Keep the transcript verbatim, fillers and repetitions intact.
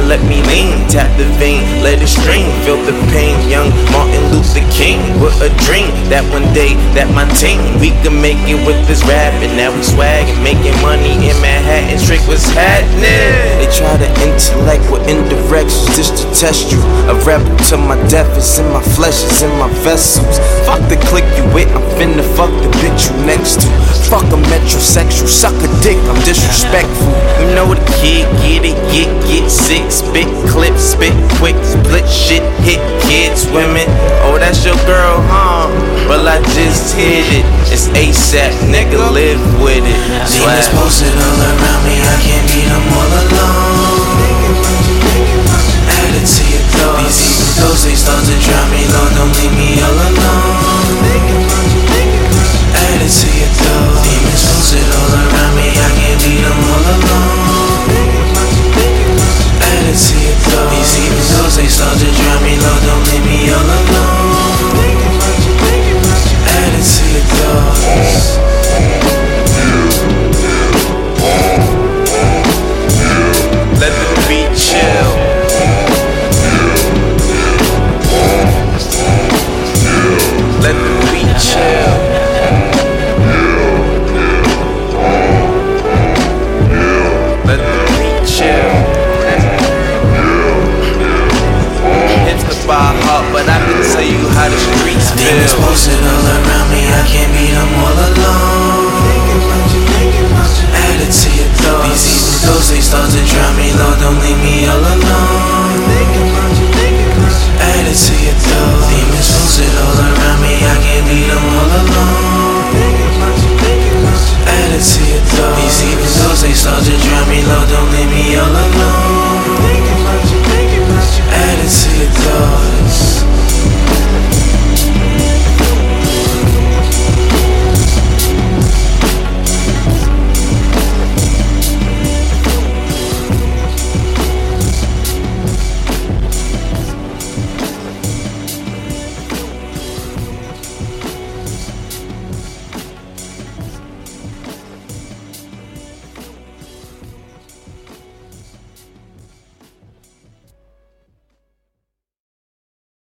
let me lean, tap the vein, let it stream, feel the pain. Young Martin Luther King with a dream that one day that my team we can make it with this rap. And now we swag and making money in Manhattan. Trick, what's happening? They try to intellect with indirections just to test you. A rebel to my death is in my flesh, is in my vessels. Fuck the click you with, I'm finna fuck the bitch you next to. Fuck a metrosexual, suck a dick, I'm disrespectful. You know the kid, get it, get, get sick. Spit clips, spit quick, split shit, hit kids, women. Oh, that's your girl, huh? Well, I just hit it. It's ASAP, nigga, live with it. Demons posted all around me, I can't beat them all alone. Add it to your thoughts. These evil thoughts, they start to drown me. Lord, don't leave me all alone. Add it to your thoughts. Demons posted all around me, I can't beat them all alone. Add it to your thoughts. These evil thoughts, they start to drown me. Lord, don't leave me all alone. Add it to your thoughts. Let the beat chill. Let the beat chill. Let the beat chill. Hits the bar hard, but I can tell you how the streets feel. Demons posted